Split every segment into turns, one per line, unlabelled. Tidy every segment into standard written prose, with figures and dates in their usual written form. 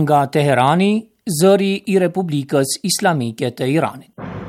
nga Teherani, zëri I Republikës Islamike të Iranit.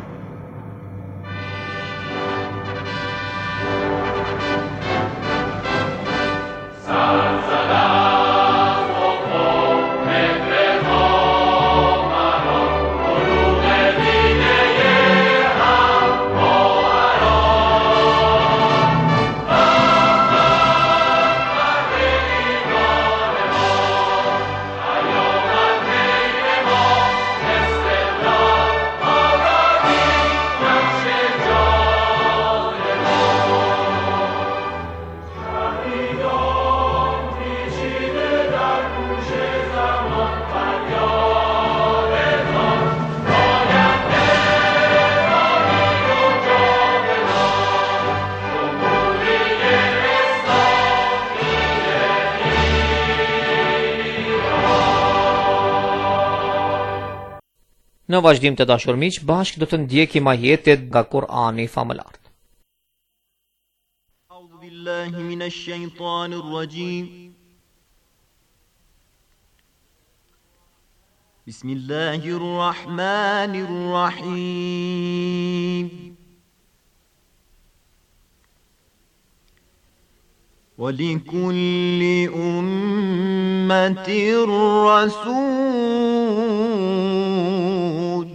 Në vazhdim të dashur miq, bashkë do të ndjekim ajetet nga Kur'ani famëlar.
A'udhu billahi minash shaitanir rajim. Bismillahir rahmanir rahim. ولكل أمة رسول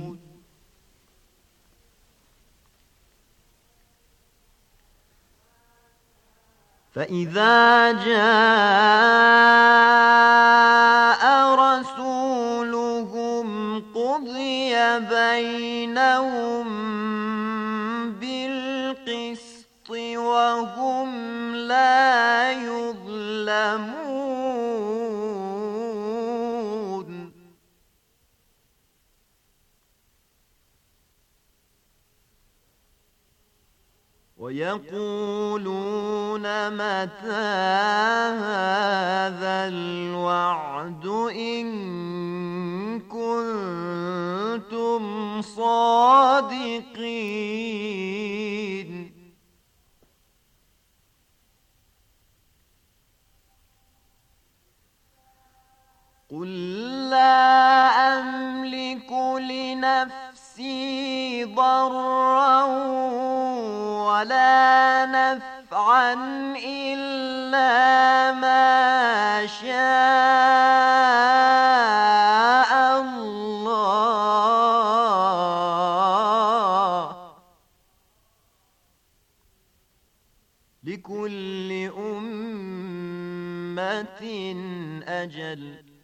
فإذا جاء رسولهم قضي بينهم بالقسط وهم لا يظلمون ويقولون متى هذا الوعد إن كنتم صادقين قل لا أملك لنفسي ضرا ولا نفعا إلا ما شاء الله لكل أمة أجل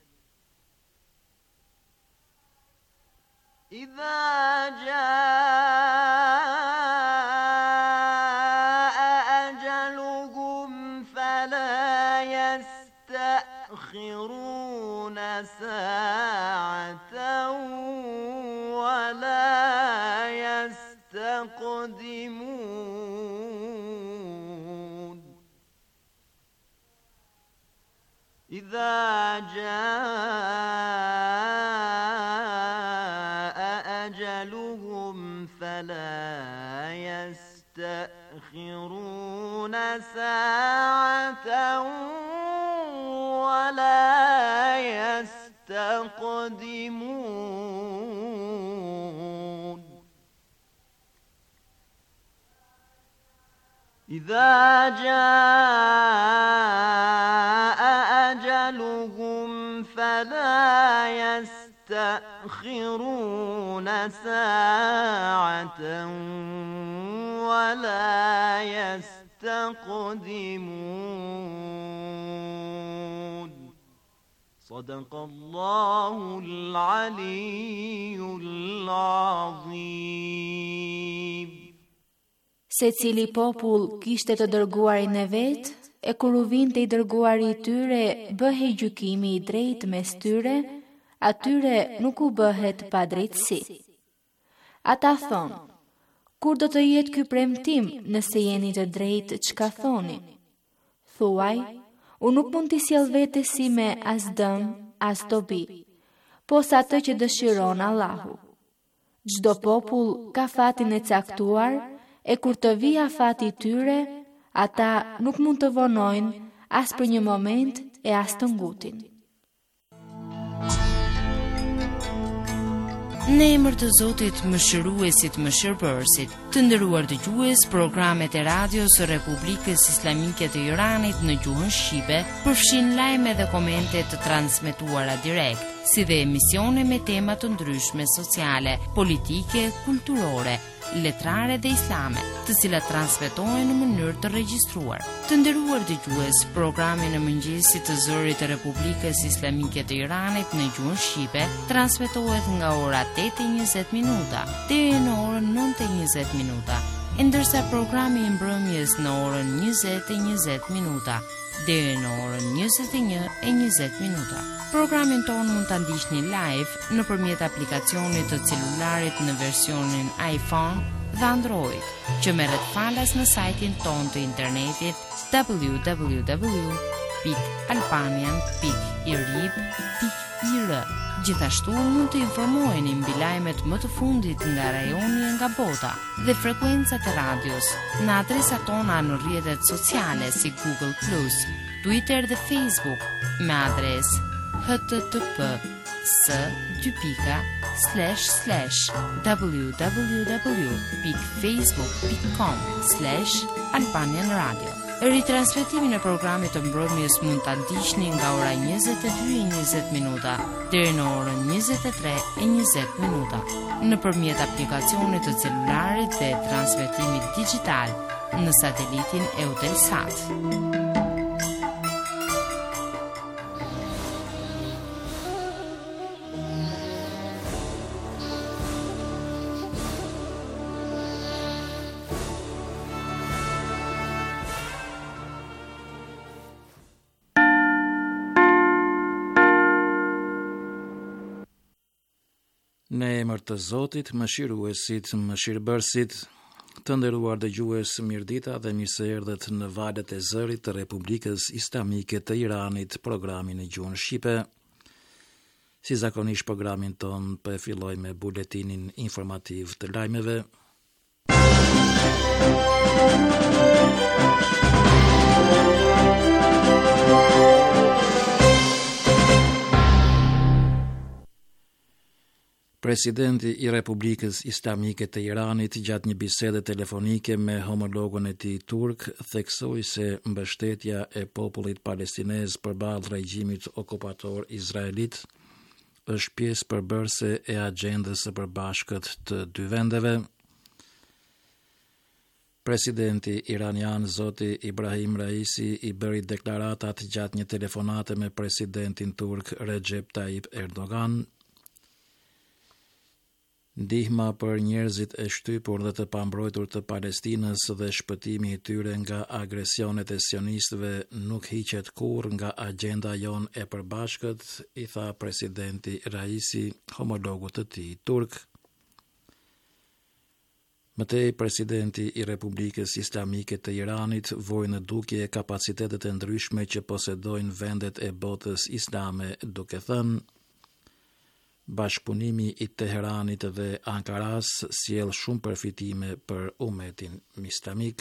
إذا جاء أجلهم فلا يستأخرون ساعة ولا يستقدمون إذا فلا يستأخرون ساعة ولا يستقدمون إذا جاء أجلهم فلا يستأخرون ساعة ولا يستقدمون صدق الله العلي العظيم.
Se cili popull kishte të dërguarin e vet, e kur u vinte I dërguari I tyre, bëhej gjykimi I drejtë mes tyre, atyre nuk u bëhet pa drejtësi. Ata thonë, kur do të jetë ky premtim nëse jeni të drejtë çka thoni? Thuaj, unë nuk mund t'i sjell vetesi me as dëm, as dobi, posa atë që dëshiron Allahu. Çdo popull ka fatin e caktuar, e kur të vijë afati I tyre, ata nuk mund të vonojnë as për një moment e as të ngutin.
Në emër të Zotit Mëshiruesit Mëshirbërësit, të nderuar dëgjues, programet e radios së Republikës Islamike të Iranit në gjuhën shqipe përfshin lajme dhe komente të transmetuara direkt, si dhe emisione me tema të ndryshme sociale, politike, kulturore, letrare dhe islame, të cilat transmetohen në mënyrë të regjistruar. Të nderuar dëgjues, programi në mëngjesit të Zërit të Republikës Islamike të Iranit në gjuhën shqipe transmetohet nga ora 8:20 deri në orën 9:20, ndërsa programi i mbrëmjes në orën 20:20 deri në orën 21:20. Programin tonë mund ta ndiqni live nëpërmjet aplikacionit të celularit në versionin iPhone dhe Android, që merret falas në sajtin tonë të internetit www.albanian.irib.ir. Gjithashtu mund të informoheni mbi lajmet më të fundit nga rajoni e nga bota dhe frekuencat e radios në adresat tona në rrjetet sociale si Google+, Twitter dhe Facebook me adresë http://www.facebook.com/Albanian Radio. Ritransmetimin e programit të mbrëmjes mund ta ndiqni nga ora 22:20 deri në orën 23:20 nëpërmjet aplikacionit të celularit dhe transmetimit digital në satelitin Eutelsat.
Në emër të Zotit, Mëshiruesit, Mëshirbërësit, të nderuar dëgjues, mirëdita dhe mirëseerdhët në valët e Zërit të Republikës Islamike të Iranit, programin e gjuhën shqipe. Si zakonisht programin ton për filloj me buletinin informativ të lajmeve. Presidenti i Republikës Islamike të Iranit gjatë një bisede telefonike me homologun e tij turk theksoi se mbështetja e popullit palestinez përballë regjimit okupator izraelit është pjesë përbërëse e agjendës së përbashkët të dy vendeve. Presidenti iranian zoti Ibrahim Raisi i bëri deklaratat gjatë një telefonate me presidentin turk Recep Tayyip Erdogan. Ndihma për njerëzit e shtypur dhe të pambrojtur të Palestinës dhe shpëtimi i tyre nga agresionet e sionistëve nuk hiqet kurrë nga agjenda jon e përbashkët, i tha presidenti Raisi homologut të tij turk. Mëtej, presidenti i Republikës Islamike të Iranit voi në dukje kapacitetet e ndryshme që posedojnë vendet e botës islame, duke thënë: bashkëpunimi i Teheranit dhe Ankaras sjell shumë përfitime për umetin islamik.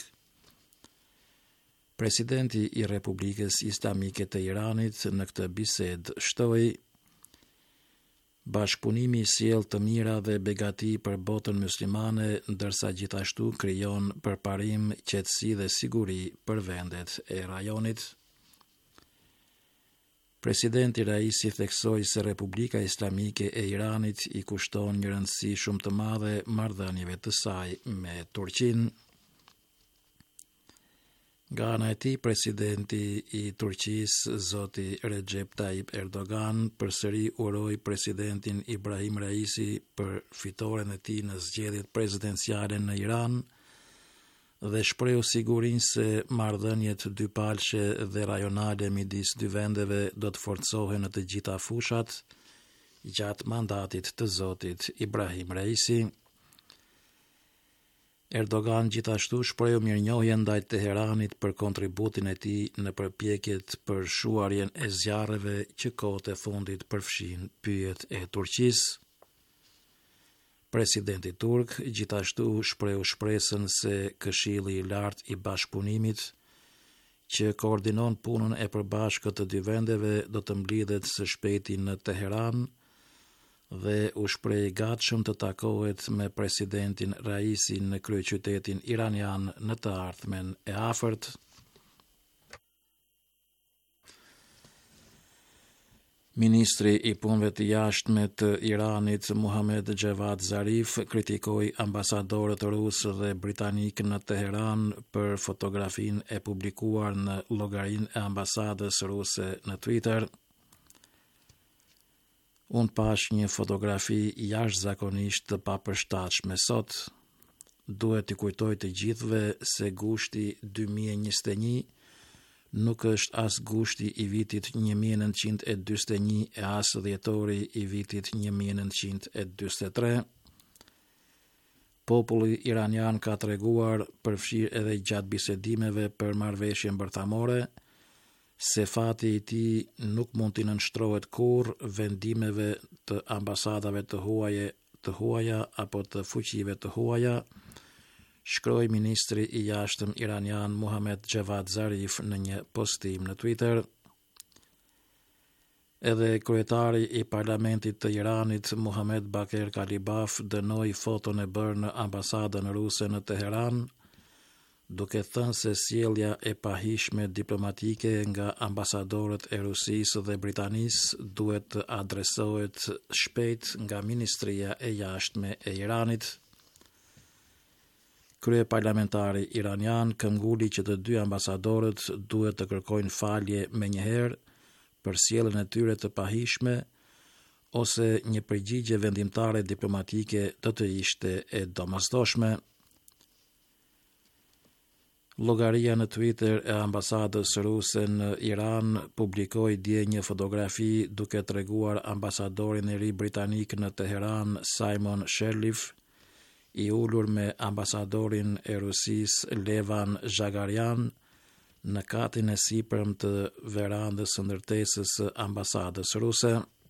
Presidenti i Republikës Islamike të Iranit në këtë bisedë shtoi: bashkëpunimi sjell të mira dhe begati për botën muslimane, ndërsa gjithashtu krijon përparim, qetësi dhe siguri për vendet e rajonit. Presidenti Raisi theksoi se Republika Islamike e Iranit i kushton një rëndësi shumë të madhe marrëdhënieve të saj me Turqinë. Nga ana e tij, presidenti i Turqisë, zoti Recep Tayyip Erdogan, përsëri uroi presidentin Ibrahim Raisi për fitoren e tij në zgjedhjet presidenciale në Iran dhe shprehu sigurinë se marrëdhëniet dypalëshe dhe rajonale midis dy vendeve do të forcohen në të gjitha fushat gjatë mandatit të zotit Ibrahim Raisi. Erdogan gjithashtu shprehu mirënjohje ndaj Teheranit për kontributin e tij në përpjekjet për shuarjen e zjarreve që kohët e fundit përfshin pyjet e Turqisë. Presidenti turk gjithashtu shprehu shpresën se Këshilli i Lartë i Bashkëpunimit, që koordinon punën e përbashkët të dy vendeve, do të mblidhet së shpejti në Teheran dhe u shpreh gatshëm të takohet me presidentin Raisi në kryeqytetin iranian në të ardhmen e afërt. Ministri i punëve të jashtme të Iranit, Muhammad Javad Zarif, kritikoi ambasadorët rusë dhe britanik në Teheran për fotografinë e publikuar në llogarinë e ambasadës ruse në Twitter. Unë pash një fotografi jashtëzakonisht të papërshtatshme sot. Duhet t'i kujtoj të gjithëve se gushti 2021 nuk është as gushti i vitit 1941 e as dhjetori i vitit 1943. Populli iranian ka treguar, përfshirë edhe gjatë bisedimeve për marrëveshjen bërthamore, se fati i tij nuk mund t'i nënshtrohet kurrë vendimeve të ambasadave të huaja apo të fuqive të huaja, shkroi ministri i jashtëm iranian Muhammad Javad Zarif në një postim në Twitter. Edhe kryetari i parlamentit të Iranit, Muhammed Baker Kalibaf, dënoi foton e bërë në ambasadën ruse në Teheran, duke thënë se sjellja e pahishme diplomatike nga ambasadorët e Rusisë dhe Britanisë duhet të adresohet shpejt nga Ministria e Jashtme e Iranit. Kryeparlamentari iranian kënguli që të dy ambasadorët duhet të kërkojnë falje menjëherë për sjelljen e tyre të pahishme ose një përgjigje vendimtare diplomatike të ishte e domosdoshme. Llogaria në Twitter e ambasadës ruse në Iran publikoi dje një fotografi duke treguar ambasadorin e ri britanik në Teheran, Simon Sherliff, i ulur me ambasadorin e Rusisë Levan Zhagarian në katin e sipërm të verandës së ndërtesës së ambasadës ruse.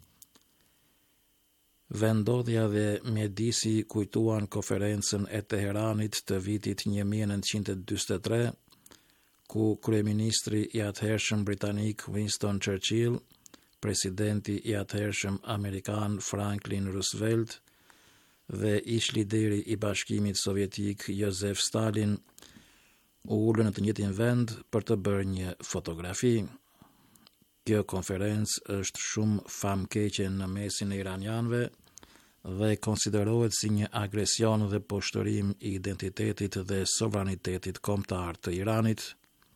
Vendodhja dhe mjedisi kujtuan konferencën e Teheranit të vitit 1943, ku kryeministri i atëhershëm britanik Winston Churchill, presidenti i atëhershëm amerikan Franklin Roosevelt dhe ish lideri i Bashkimit Sovjetik Josef Stalin u ulën në të njëjtin vend për të bërë një fotografi. Kjo konferencë është shumë famkeqe në mesin e iranianëve dhe konsiderohet si një agresion dhe poshtërim i identitetit dhe sovranitetit kombëtar të Iranit.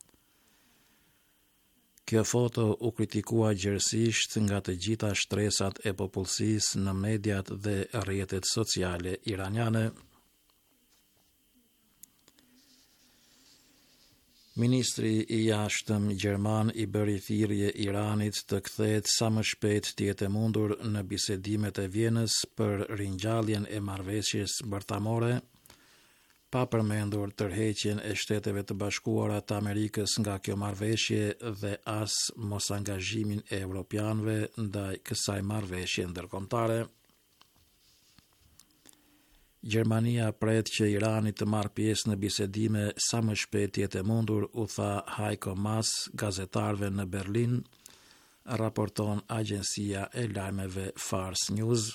Kjo foto u kritikua gjerësisht nga të gjitha shtresat e popullsisë në mediat dhe rrjetet sociale iraniane. Ministri i jashtëm gjerman i bëri thirrje Iranit të kthehet sa më shpejt të jetë mundur në bisedimet e Vjenës për ringjalljen e marrëveshjes bërthamore, pa përmendur tërheqjen e Shteteve të Bashkuara të Amerikës nga kjo marrëveshje dhe as mosangazhimin e evropianëve ndaj kësaj marrëveshje ndërkombëtare. Gjermania pret që Irani të marrë pjesë në bisedime sa më shpejt të jetë mundur, u tha Heiko Maas gazetarëve në Berlin, raporton agjencia e lajmeve Fars News.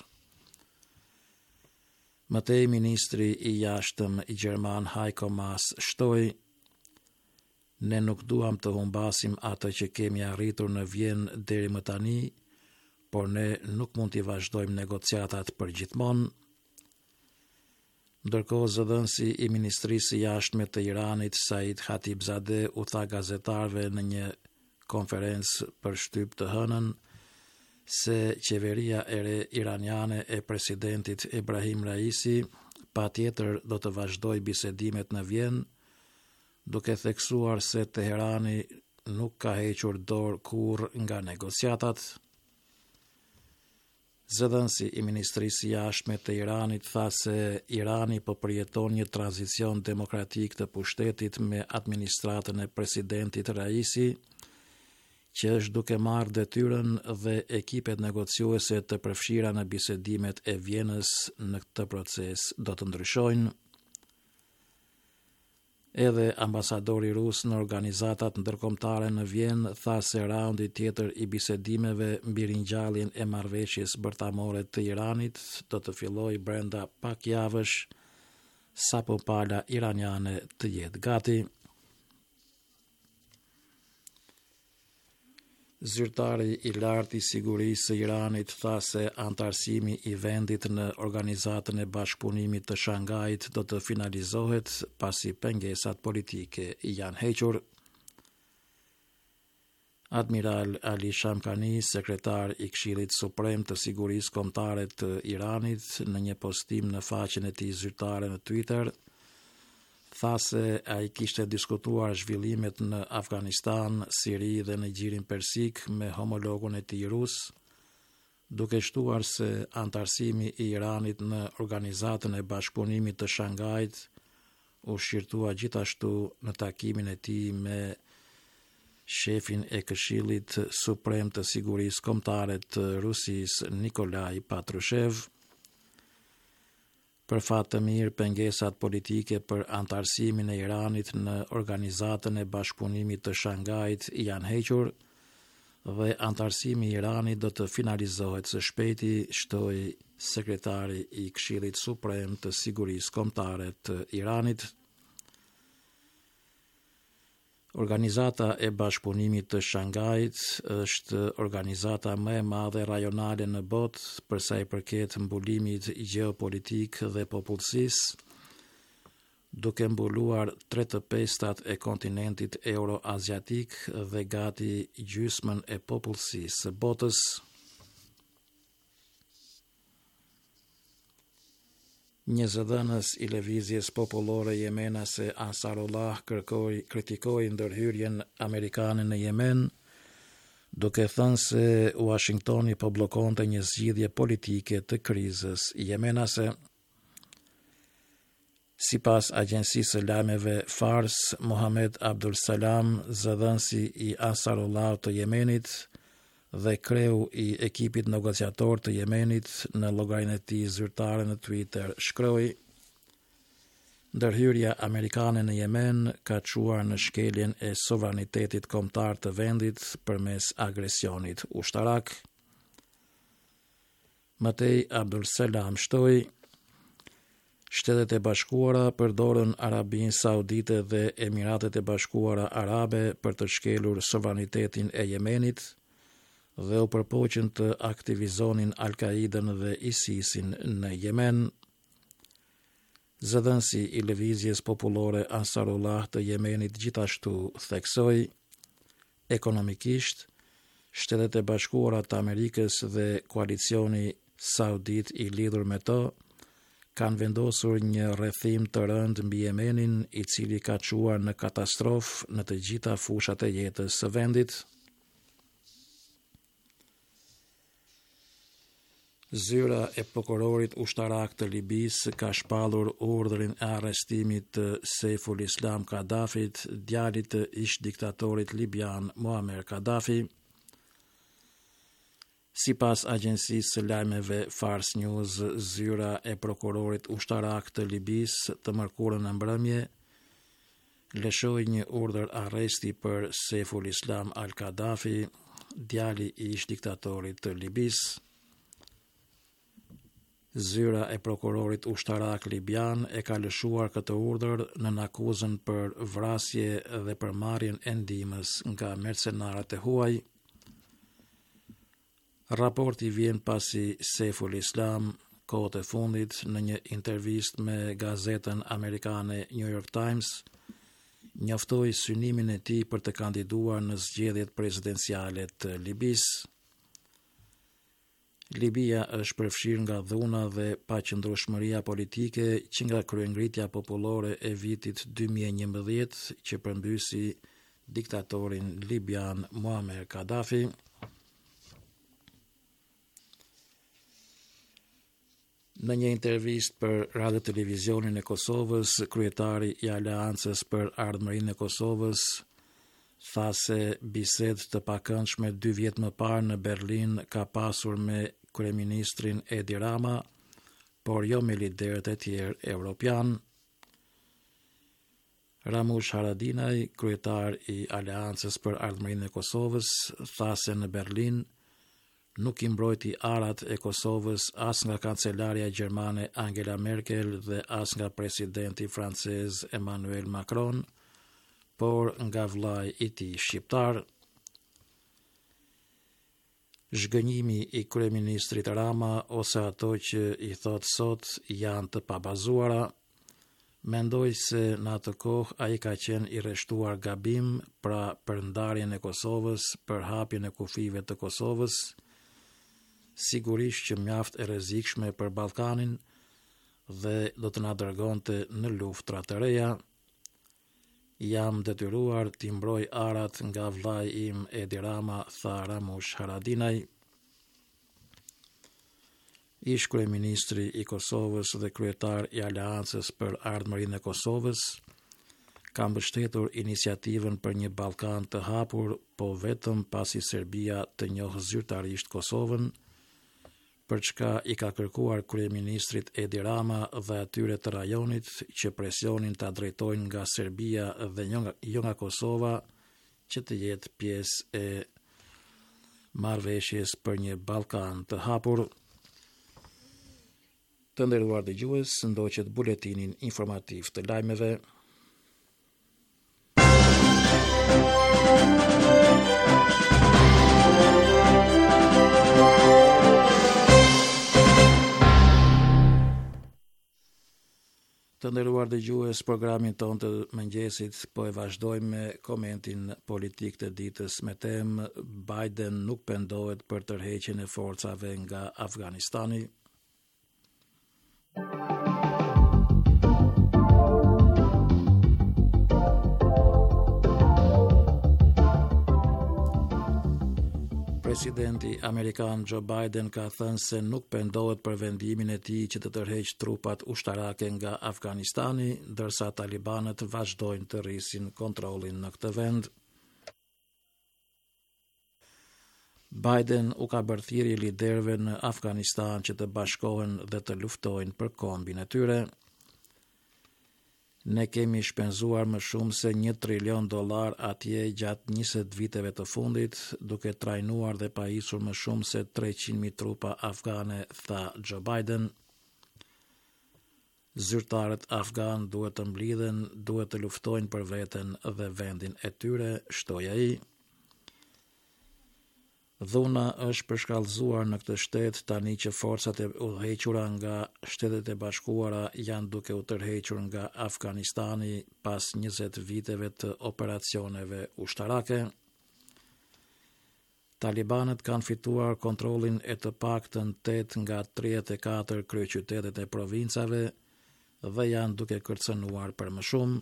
Mëtej ministri i jashtëm i Gjerman Heiko Maas shtoi: "Ne nuk duam të humbasim atë që kemi arritur në Vjenë deri më tani, por ne nuk mund t'i vazhdojmë negociatat për gjithmonë." Ndërkohë, zëdhënësi i Ministrisë së Jashtme të Iranit Said Khatibzadeh u tha gazetarëve në një konferencë për shtyp të hënën se qeveria e re iraniane e presidentit Ebrahim Raisi patjetër do të vazhdoj bisedimet në Vjenë, duke theksuar se Teherani nuk ka hequr dorë kurrë nga negociatat. Zëdhënësi i Ministrisë së Jashtme të Iranit tha se Irani po përjeton një tranzicion demokratik të pushtetit me administratën e presidentit Raisi, që është duke marrë detyrën dhe ekipet negociuese të përfshira në bisedimet e Vjenës në këtë proces do të ndryshojnë. Edhe ambasadori rus në organizatat ndërkombëtare në Vjenë tha se raundi tjetër i bisedimeve mbi ringjalljen e marrëveshjes bërtamore të Iranit do të fillojë brenda pak javësh sapo pala iraniane të jetë gati. Zyrtari i lartë i sigurisë së Iranit tha se antarësimi i vendit në Organizatën e Bashkëpunimit të Shangajit do të finalizohet pasi pengesat politike janë hequr. Admiral Ali Shamkhani, sekretar i Këshillit Suprem të Sigurisë Kombëtare të Iranit, në një postim në faqen e tij zyrtare në Twitter, tha se ai kishte diskutuar zhvillimet në Afganistan, Siri dhe në Gjirin Persik me homologun e tij rus, duke shtuar se antarësimi i Iranit në Organizatën e Bashkëpunimit të Shangajit u shqirtua gjithashtu në takimin e tij me shefin e Këshillit Suprem të Sigurisë Kombëtare të Rusisë, Nikolaj Patrushev. Për fat të mirë, pengesat politike për antarësimin e Iranit në Organizatën e Bashkëpunimit të Shangajit janë hequr dhe antarësimi i Iranit do të finalizohet së shpejti, shtoi sekretari i Këshillit Suprem të Sigurisë Kombëtare të Iranit. Organizata e Bashkëpunimit të Shangajit është organizata më e madhe rajonale në botë për sa i përket mbulimit gjeopolitik dhe popullsisë, duke mbuluar 3/5 e kontinentit euroaziatik dhe gati gjysmën e popullsisë së botës. Një zëdhënës i lëvizjes popullore jemenase Ansarullah kritikoi ndërhyrjen amerikane në Yemen, duke thënë se Washingtoni po bllokonte një zgjidhje politike të krizës jemenase. Sipas agjencisë së lajmeve Fars, Mohamed Abdul Salam, zëdhënësi i Ansarullah të Yemenit dhe kreu i ekipit negociator të Yemenit, në llogarinë e tij zyrtare në Twitter shkroi: ndërhyrja amerikane në Yemen ka çuar në shkeljen e sovranitetit kombëtar të vendit përmes agresionit ushtarak. Mëtej Abdul Salam shtoi: Shtetet e Bashkuara përdorën Arabinë Saudite dhe Emiratet e Bashkuara Arabe për të shkelur sovranitetin e Yemenit dhe u përpoqën të aktivizonin Al-Qaidën dhe ISIS-in në Yemen. Zëdhënësi i lëvizjes popullore Ansarullah të Yemenit gjithashtu theksoi: ekonomikisht, Shtetet e Bashkuara të Amerikës dhe koalicioni saudit i lidhur me to kanë vendosur një rrethim të rënd mbi Yemenin, i cili ka çuar në katastrofë në të gjitha fushat e jetës së vendit. Zyra e prokurorit ushtarak të Libisë ka shpallur urdhrin e arrestimit të Saiful Islam Kadafit, djalit të ish diktatorit libian Muammar Gaddafi. Sipas agjencisë së lajmeve Fars News, zyra e prokurorit ushtarak të Libisë të mërkurën në mbrëmje lëshoi një urdhër arresti për Saiful Islam al-Kaddafi, djali i ish diktatorit të Libisë. Zyra e prokurorit ushtarak libian e ka lëshuar këtë urdhër nën akuzën për vrasje dhe për marrjen e ndihmës nga mercenarët e huaj. Raporti vjen pasi Saiful Islam, kohët e fundit, në një intervistë me gazetën amerikane New York Times, njoftoi synimin e tij për të kandiduar në zgjedhjet presidenciale të Libisë. Libia është përfshirë nga dhuna dhe paqëndrueshmëria politike që nga kryengritja popullore e vitit 2011 që përmbysi diktatorin libian Muammar Gaddafi. Në një intervistë për Radio Televizionin e Kosovës, kryetari i Aleancës për Ardhmërinë e Kosovës tha se bisedë të pakëndshme 2 vjet më parë në Berlin ka pasur me kryeministrin Edi Rama, por jo me liderët e tjerë evropian. Ramush Haradinaj, kryetar I Aleancës për Ardhmërinë e Kosovës, tha se në Berlin nuk I mbrojti arat e Kosovës as nga kancelarja gjermane Angela Merkel dhe as nga presidenti francez Emmanuel Macron, por nga vllai I tij shqiptar. Zhgënjimi I kryeministrit Rama ose ato që I thot sot janë të pabazuara. Mendoj se në atë kohë ai ka qenë I rreshtuar gabim, pra për ndarjen e Kosovës, për hapjen e kufive të Kosovës, sigurisht që mjaft e rrezikshme për Ballkanin dhe do të na dërgonte në luftra të reja. Jam detyruar t'i mbroj arat nga vllai im Edi Rama, tha Ramush Haradinaj. Ish kryeministri I Kosovës dhe kryetar I Aleancës për Ardhmërinë e Kosovës ka mbështetur iniciativën për një Ballkan të hapur, po vetëm pasi Serbia të njohë zyrtarisht Kosovën, për çka I ka kërkuar kryeministrit Edi Rama dhe atyre të rajonit që presionin ta drejtojnë nga Serbia dhe jo nga Kosova, që të jetë pjesë e marrëveshjes për një Ballkan të hapur. Të nderuar dëgjues, ndoqet buletinin informativ të lajmeve. Të nderuar dëgjues, programin tonë të mëngjesit po e vazhdojmë me komentin politik të ditës me temë Biden nuk pendohet për tërheqjen e forcave nga Afganistani. Presidenti Amerikan Joe Biden ka thënë se nuk pendohet për vendimin e tij që të tërheqë trupat ushtarake nga Afganistani, ndërsa talibanët vazhdojnë të rrisin kontrollin në këtë vend. Biden u ka bërthiri liderëve në Afganistan që të bashkohen dhe të luftojnë për kombin e tyre. Ne kemi shpenzuar më shumë se $1 trilion atje gjatë 20 viteve të fundit, duke trajnuar dhe pajisur më shumë se 300.000 trupa afgane, tha Joe Biden. Zyrtarët afgan duhet të mblidhen, duhet të luftojnë për veten dhe vendin e tyre, shtoi ai. Dhuna është përshkallëzuar në këtë shtet tani që forcat e udhëhequra nga Shtetet e Bashkuara janë duke u tërhequr nga Afganistani pas 20 viteve të operacioneve ushtarake. Talibanët kanë fituar kontrollin e të paktën 8 nga 34 kryeqytetet e provincave dhe janë duke kërcënuar për më shumë.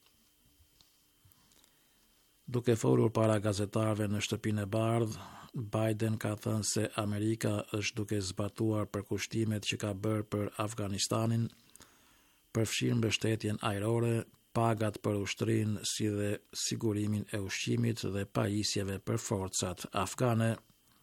Duke folur para gazetarëve në Shtëpinë e Bardhë, Biden ka thënë se Amerika është duke zbatuar përkushtimet që ka bërë për Afganistanin, përfshirë mbështetjen ajrore, pagat për ushtrinë, si dhe sigurimin e ushqimit dhe pajisjeve për forcat afgane.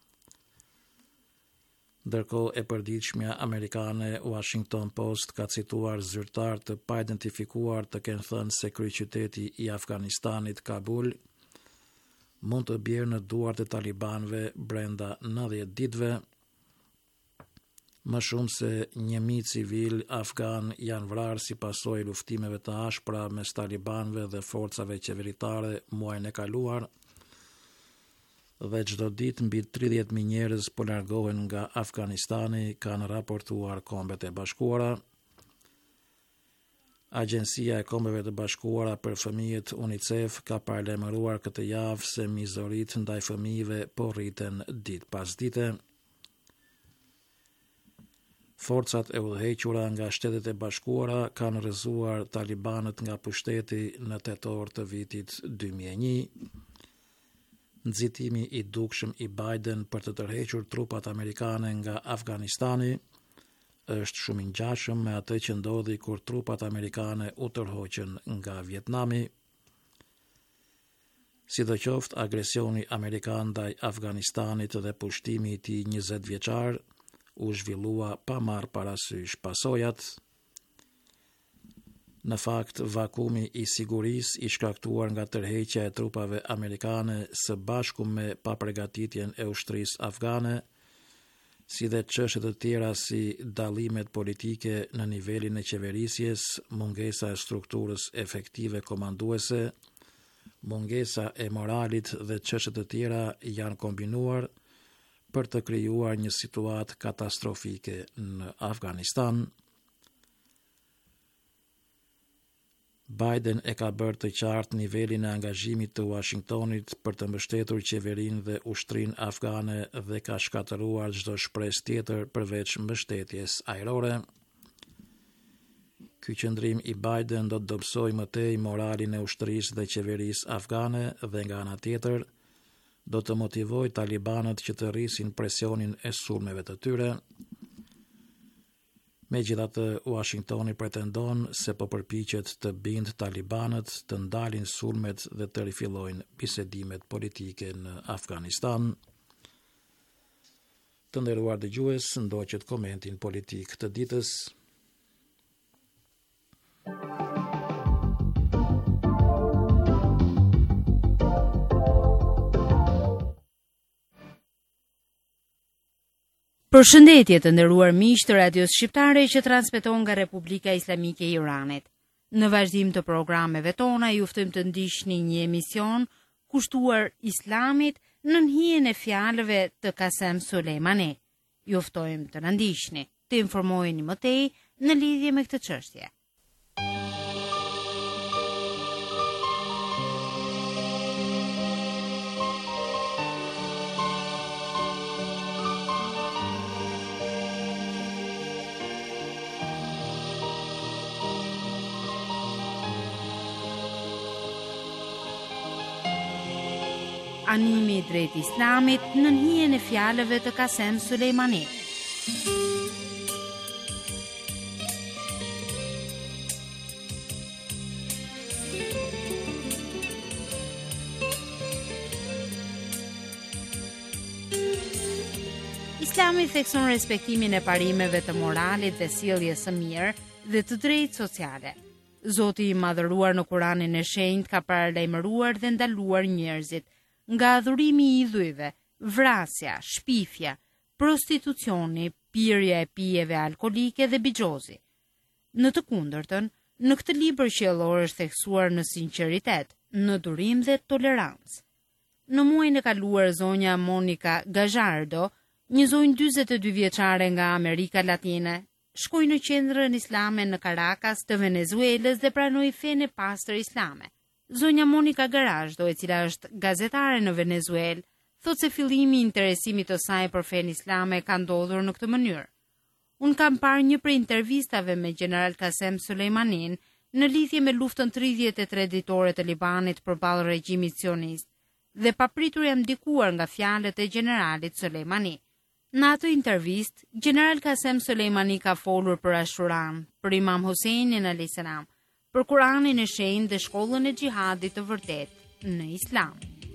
Ndërkohë e përditshmja amerikane Washington Post ka cituar zyrtar të pa identifikuar të kenë thënë se kryeqyteti I Afganistanit, Kabul, mund të bjerë në duart e talibanëve brenda 90 ditëve. Më shumë se 1.000 civil afgan janë vrarë si pasojë e luftimeve të ashpra mes talibanëve dhe forcave qeveritare muajin e kaluar, dhe çdo ditë mbi 30.000 njerëz po largohen nga Afganistani, kanë raportuar Kombet e Bashkuara. Agjencia e Kombeve të Bashkuara për Fëmijët UNICEF ka paralajmëruar këtë javë se mizoritë ndaj fëmijëve po rriten ditë pas dite. Forcat e udhëhequra nga Shtetet e Bashkuara kanë rrëzuar talibanët nga pushteti në tetor të vitit 2001. Nxitimi I dukshëm I Biden për të tërhequr trupat amerikane nga Afganistani është shumë I ngjashëm me atë që ndodhi kur trupat amerikane u tërhoqën nga Vietnami. Sidoqoftë, agresioni amerikan ndaj Afganistanit dhe pushtimi I tij 20 vjeçar u zhvillua pa marrë parasysh pasojat. Në fakt, vakumi i sigurisë i shkaktuar nga tërheqja e trupave amerikane së bashku me papregatitjen e ushtrisë afgane, si dhe çështje të tjera si dallimet politike në nivelin e qeverisjes, mungesa e strukturës efektive komanduese, mungesa e moralit dhe çështje të tjera janë kombinuar për të krijuar një situatë katastrofike në Afganistan. Biden e ka bërë të qartë nivelin e angazhimit të Washingtonit për të mbështetur qeverinë dhe ushtrinë afgane dhe ka shkatëruar çdo shpresë tjetër përveç mbështetjes ajrore. Ky qëndrim i Biden do të dobësojë më tej moralin e ushtrisë dhe qeverisë afgane dhe nga ana tjetër do të motivojë talibanët që të rrisin presionin e sulmeve të tyre. Megjithatë, Washingtoni pretendon se po përpiqet të bindë talibanët të ndalin sulmet dhe të rifillojnë bisedimet politike në Afganistan. Të nderuar dëgjues, ndoqët komentin politik të ditës.
Përshëndetje të nderuar miq të Radios Shqiptare që transmeton nga Republika Islamike e Iranit. Në vazhdim të programeve tona ju ftojmë të ndiqni një emision kushtuar Islamit në hijen e fjalëve të Qasem Soleimani. Ju ftojmë të na ndiqni, të informoheni më tej në lidhje me këtë çështje. Animi drejt Islamit në hijen e fjalëve të Qasem Soleimani. Islami thekson respektimin e parimeve të moralit dhe sjelljes së mirë dhe të drejtë sociale. Zoti i madhëruar në Kuranin e Shenjtë ka paralajmëruar dhe ndaluar njerëzit nga adhurimi i idhujve, vrasja, shpifja, prostitucioni, pirja e pijeve alkolike dhe bixhozi. Në të kundërtën, në këtë libër qiellor është theksuar në sinqeritet, në durim dhe tolerancë. Në muajin e kaluar zonja Monica Gajardo, një zonjë 42 vjeçare nga Amerika Latine, shkoi në qendrën islame në Caracas të Venezuelës dhe pranoi fenë e pastër islame. Zonja Monica Gajardo, e cila është gazetare në Venezuelë, thotë se fillimi i interesimit të saj për fenë islame ka ndodhur në këtë mënyrë. Unë kam parë një prej intervistave me General Qasem Soleimanin në lidhje me luftën 33 ditore të Libanit përballë regjimit sionist dhe papritur jam ndikuar nga fjalët e generalit Soleimani. Në atë intervistë, General Qasem Soleimani ka folur për Ashuran, për Imam Husseinin a.s., për Kuranin e Shenjtë dhe shkollën e xhihadit të vërtet në Islam.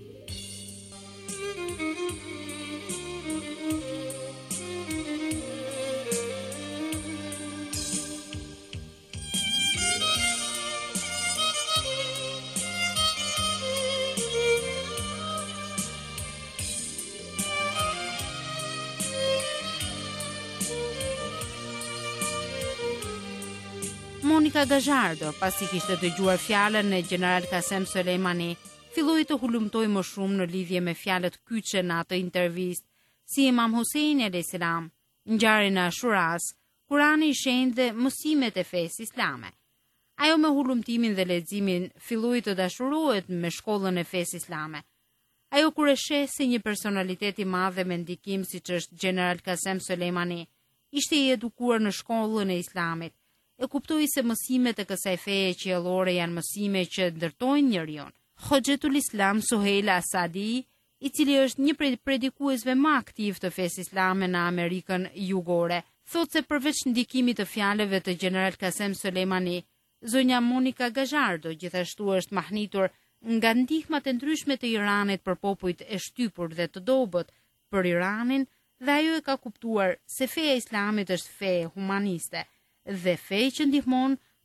Monica Gajardo, pasi kishte dëgjuar fjalën e General Qasem Soleimani, filloi të hulumtoi më shumë në lidhje me fjalët kyçe në atë intervistë, si Imam Husseini a.s., ngjarjen e Ashuras, Kurani i Shenjtë dhe mësimet e fesë islame. Ajo me hulumtimin dhe leximin filloi të dashurohet me shkollën e fesë islame. Ajo kur e sheh se një personalitet i madh dhe me ndikim siç është General Qasem Soleimani, ishte i edukuar në shkollën e Islamit, e kuptoi se mësimet e kësaj feje qiellore janë mësime që ndërtojnë njeriu. Hoxhetul Islam Suheil Asadi, i cili është një prej predikuesve më aktiv të fesë islame në Amerikën Jugore, thotë se përveç ndikimit të fjalëve të General Qasem Soleimani, zonja Monica Gajardo gjithashtu është mahnitur nga ndihmat e ndryshme të Iranit për popujt e shtypur dhe të dobët për Iranin, dhe ajo e ka kuptuar se feja e Islamit është fe humaniste dhe fe që ndihmon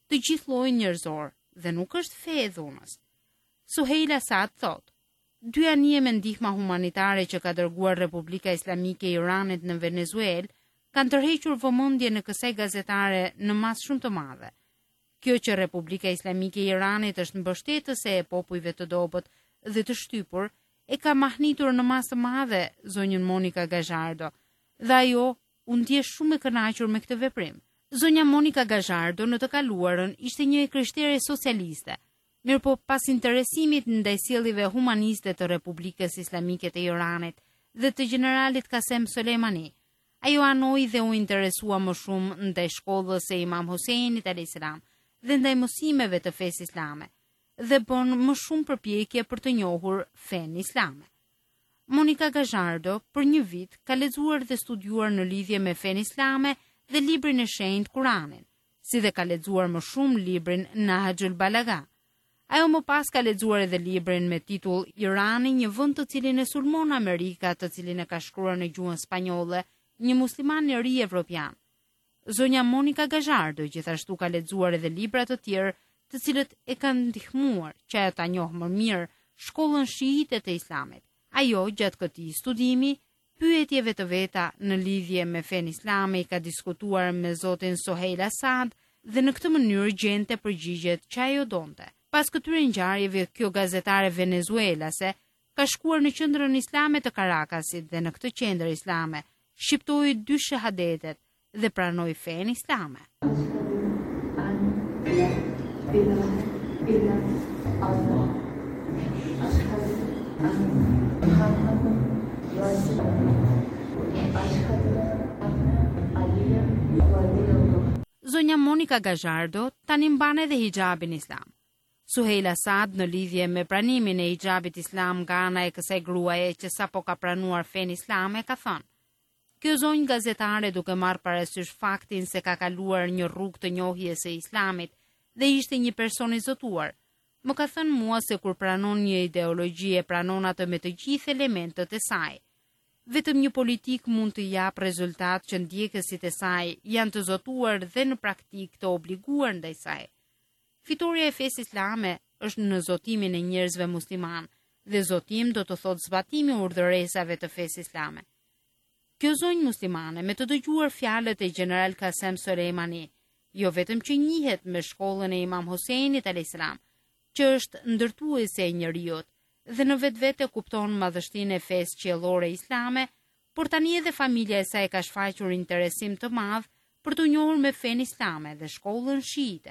të gjithë lloj njerëzor dhe nuk është fe e dhunës. Suheila Saad thot: dy anije me ndihma humanitare që ka dërguar Republika Islamike e Iranit në Venezuelë kanë tërhequr vëmendje në kësaj gazetare në masë shumë të madhe. Kjo që Republika Islamike e Iranit është mbështetëse e popujve të dobët dhe të shtypur, e ka mahnitur në masë të madhe zonjën Monika Gajardo, dhe ajo u ndjeh shumë e kënaqur me këtë veprim. Zonja Monika Gajardo në të kaluarën ishte një krishtere socialiste, mirëpo pas interesimit ndaj sjelljeve humaniste të Republikës Islamike të Iranit dhe të generalit Qasem Soleimani, ajo anoi dhe u interesua më shumë ndaj shkollës së Imam Huseinit alayhis salam dhe ndaj mësimeve të fesë islame, dhe bën më shumë përpjekje për të njohur fenë islame. Monika Gajardo për një vit ka lexuar dhe studiuar në lidhje me fenë islame dhe librin e shenjtë Kuranin, si dhe ka lexuar më shumë librin Nahjul Balagha. Ajo më pas ka lexuar edhe librin me titull Irani, një vend të cilin e sulmon Amerika, të cilin e ka shkruar në gjuhën spanjolle një musliman i ri evropian. Zonja Monika Gajardo gjithashtu ka lexuar edhe libra të tjerë, të cilët e kanë ndihmuar që ajo ta njohë më mirë shkollën shiite të Islamit. Ajo gjatë këtij studimi, pyetjeve të veta në lidhje me fenë islame i ka diskutuar me zotin Suheila Saad dhe në këtë mënyrë gjente përgjigjet që ajo donte. Pas këtyre ngjarjeve, kjo gazetare venezuelase ka shkuar në qendrën islame të Caracasit dhe në këtë qendër islame shqiptoi 2 shahadetet dhe pranoi fenë islame. Zonja Monika Gajardo tani mban edhe hijabin islam. Suheila Saad në lidhje me pranimin e hijabit islam nga ana e kësaj gruaje që sapo ka pranuar fenë islame ka thënë: kjo zonjë gazetare, duke marrë parasysh faktin se ka kaluar një rrugë të njohjes së islamit dhe ishte një person i zotuar, më ka thënë mua se kur pranon një ideologji e pranon atë me të gjithë elementët e saj. Vetëm një politik mund të japë rezultat që ndjekësit e saj janë të zotuar dhe në praktik të obliguar ndaj saj. Fitoria e fesë islame është në zotimin e njerëzve musliman, dhe zotim do të thotë zbatimi i urdhëresave të fesë islame. Kjo zonjë muslimane, me të dëgjuar fjalët e general Qasem Soleimani, jo vetëm që njihet me shkollën e Imam Huseinit alayhis salam, që është ndërtuese e njeriut, dhe në vetvete kupton madhështinë e fesë qiellore islame, por tani edhe familja e saj ka shfaqur interesim të madh për të njohur me fenë islame dhe shkollën shiite.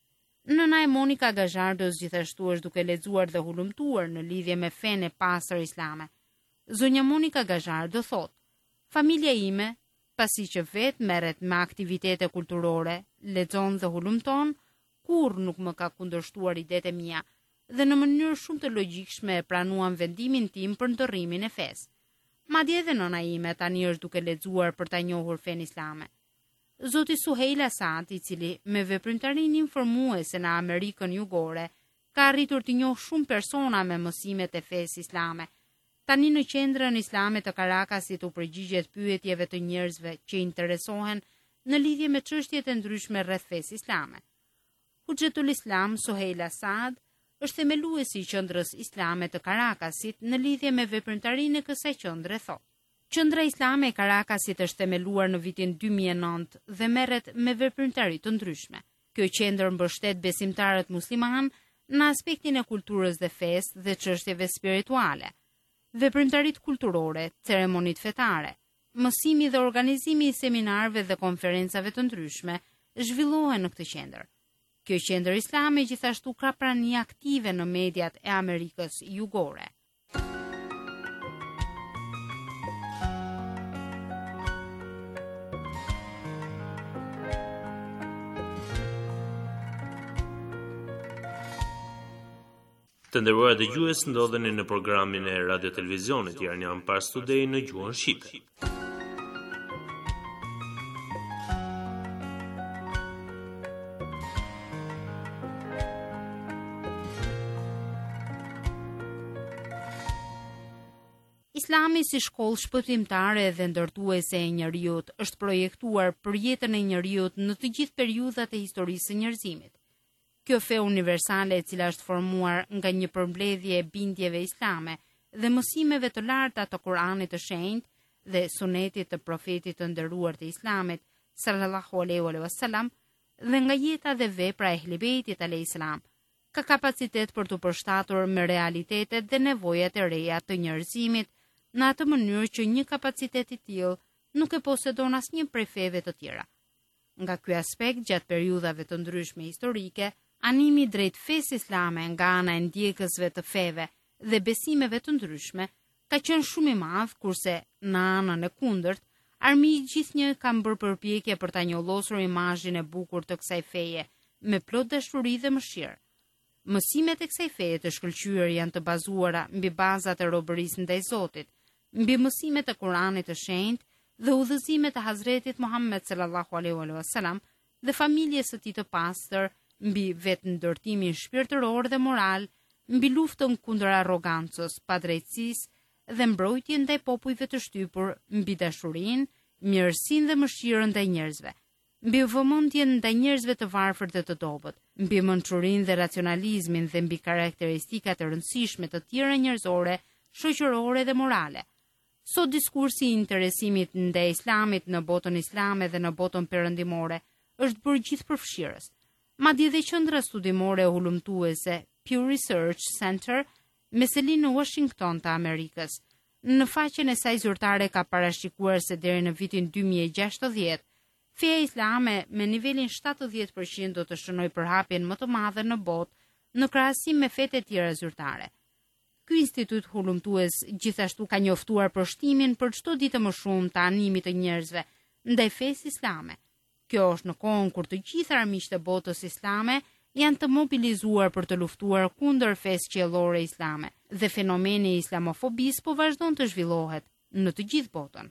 Nëna e Monika Gajardos gjithashtu është duke lexuar dhe hulumtuar në lidhje me fenë e pastër islame. Zonja Monika Gajardo thotë: familja ime, pasi që vetë merret me aktivitete kulturore, lexon dhe hulumton, kur nuk më ka kundërshtuar idetë e mia dhe në mënyrë shumë të logjikshme e pranuan vendimin tim për ndërrimin e fesë. Madje edhe nëna ime tani është duke lexuar për ta njohur fenë islame. Zoti Suheila Saad, i cili me veprimtarinë informuese në Amerikën Jugore ka arritur të njohë shumë persona me mësimet e fesë islame, tani në qendrën islame të Caracasit u përgjigjet pyetjeve të njerëzve që interesohen në lidhje me çështjet e ndryshme rreth fesë islame. Hujjatul Islam Suheila Saad është themeluesi i qendrës islame të Caracasit në lidhje me veprimtarinë e kësaj qendre thotë: Qendra islame e Caracasit është themeluar në vitin 2009 dhe merret me veprimtari të ndryshme. Kjo qendër mbështet besimtarët musliman në aspektin e kulturës dhe fesë dhe çështjeve spirituale, veprimtaritë kulturore, ceremonit fetare, mësimi dhe organizimi i seminarëve dhe konferencave të ndryshme zhvillohen në këtë qendër. Kjo qendër islame gjithashtu ka prani aktive në mediat e Amerikës Jugore.
Të nderuar dëgjues, ndodheni në programin e Radio Televizionit Iranian Pars Today në gjuhën shqipe.
Islami si shkollë shpëtimtare dhe ndërtuese e njeriut është projektuar për jetën e njeriut në të gjithë periudhat e historisë së njerëzimit. Kjo fe universale e cila është formuar nga një përmbledhje e bindjeve islame dhe mësimeve të larta të Kuranit të shenjtë dhe sunetit të profetit të nderuar të Islamit sallallahu alaihi wasallam dhe nga jeta dhe vepra e Ehli Bejtit alayhis salam, ka kapacitet për të përshtatur me realitetet dhe nevojat e reja të njerëzimit në atë mënyrë që një kapacitet i tillë nuk e posedon asnjë prej feve të tjera. Nga ky aspekt, gjatë periudhave të ndryshme historike, animi drejt fesë islame nga ana e ndjekësve të feve dhe besimeve të ndryshme ka qenë shumë i madh, kurse në anën e kundërt, armiqtë gjithnjë kanë bërë përpjekje për ta njollosur imazhin e bukur të kësaj feje me plot dashuri dhe mëshirë. Mësimet e kësaj feje të shkëlqyer janë të bazuara mbi bazat e robërisë ndaj Zotit, mbi mësimet e Kuranit të shenjtë dhe udhëzimet e Hazretit Muhammed sallallahu alaihi wasallam dhe familjes së tij të pastër, mbi vetë ndërtimin shpirtëror dhe moral, mbi luftën kundër arrogancës, padrejtësisë dhe mbrojtjen ndaj popujve të shtypur, mbi dashurinë, mirësinë dhe mëshirën ndaj njerëzve, mbi vëmendjen ndaj njerëzve të varfër dhe të dobët, mbi mençurinë dhe racionalizmin dhe mbi karakteristikat e rëndësishme të tjera njerëzore, shoqërore dhe morale. Sot diskursi i interesimit ndaj Islamit në botën islame dhe në botën perëndimore është bërë gjithëpërfshirës. Madje dhe qendra studimore e hulumtuese Pew Research Center me seli në Washington të Amerikës, në faqen e saj zyrtare ka parashikuar se deri në vitin 2060, feja islame me nivelin 70% do të shënojë përhapjen më të madhe në botë në krahasim me fetë e tjera zyrtare. Ky institut hulumtues gjithashtu ka njoftuar përshtimin për çdo ditë më shumë të animit të njerëzve ndaj fesë islame. Kjo është në kohën kur të gjithë armiqtë e botës islame janë të mobilizuar për të luftuar kundër fesë qiellore islame dhe fenomeni i islamofobisë po vazhdon të zhvillohet në të gjithë botën.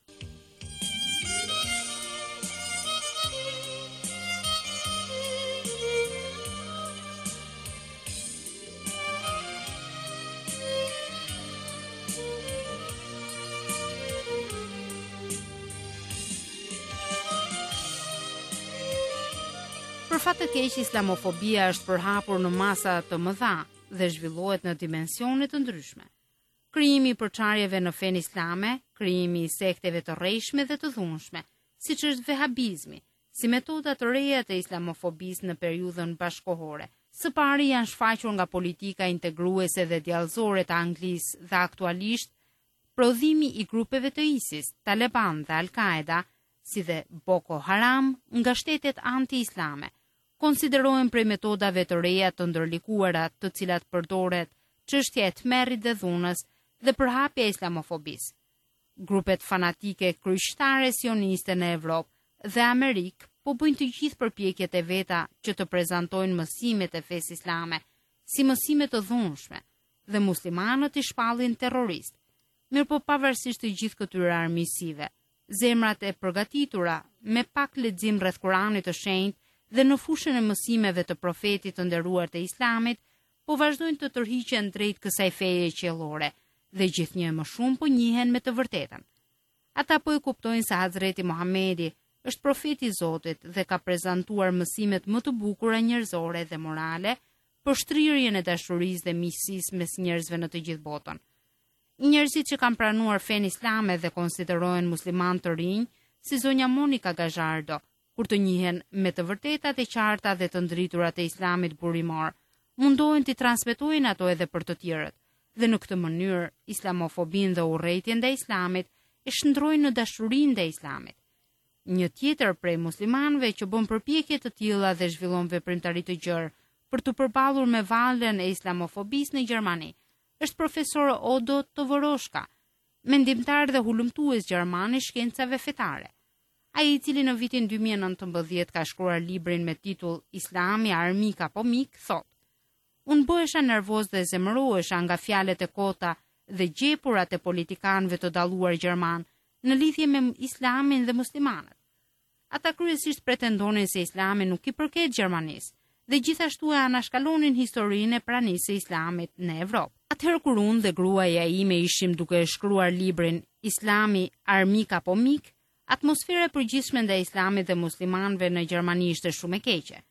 Për fat të keq, islamofobia është përhapur në masa të mëdha dhe zhvillohet në dimensione të ndryshme. Krijimi i përçarjeve në fenë islame, krijimi i sekteve të rrejshme dhe të dhunshme, siç është vehabizmi, si metoda të reja të islamofobisë në periudhën bashkohore. Së pari janë shfaqur nga politika integruese dhe djallëzore të Anglisë dhe aktualisht prodhimi i grupeve të ISIS, Taliban dhe Al-Qaeda, si dhe Boko Haram nga shtetet anti-islame, konsiderohen prej metodave të reja të ndërlikuara të cilat përdoret çështja e tmerrit dhe dhunës dhe përhapja e islamofobisë. Grupet fanatike kryqëtare sioniste në Evropë dhe Amerikë po bëjnë të gjithë përpjekjet e veta që të prezantojnë mësimet e fesë islame si mësime të dhunshme dhe muslimanët i shpallin terrorist. Mirëpo pavarësisht të gjithë këtyre armiqësive, zemrat e përgatitura me pak lexim rreth Kuranit të shenjtë dhe në fushën e mësimeve të profetit të nderuar të Islamit, po vazhdojnë të tërhiqen drejt kësaj feje qiellore dhe gjithnjë më shumë po njihen me të vërtetën. Ata po e kuptojnë se Hazreti Muhamedi është profeti i Zotit dhe ka prezantuar mësimet më të bukura njerëzore dhe morale për shtrirjen e dashurisë dhe miqësisë mes njerëzve në të gjithë botën. Njerëzit që kanë pranuar fenë islame dhe konsiderohen musliman të rinj, si zonja Monika Gajardo, kur të njihen me të vërtetat e qarta dhe të ndriturat e islamit burimor, mundohen të transmetojnë ato edhe për të tjerët, dhe në këtë mënyrë islamofobin dhe urrëtitjen ndaj islamit e shndrojnë në dashurinë ndaj islamit. Një tjetër prej muslimanëve që bën përpjekje të tilla dhe zhvillon veprimtari të gjerë për të përballur me valën e islamofobisë në Gjermani, është profesor Odo Tovoroshka, mendimtar dhe hulumtues gjerman i shkencave fetare. Ai i cili në vitin 2019 ka shkruar librin me titull Islami armik apo mik, thot: Unë bëhesha nervoz dhe zemërohesha nga fjalet e kota dhe gjepurat e politikanëve të dalluar gjerman në lidhje me islamin dhe muslimanët. Ata kryesisht pretendonin se islami nuk i përket Gjermanisë dhe gjithashtu e anashkalonin historinë e pranisë së islamit në Evropë. Atëherë kur unë dhe gruaja ime ishim duke shkruar librin Islami armik apo mik, atmosfera e përgjithshme ndaj islamit dhe muslimanëve në Gjermani ishte shumë e keqe.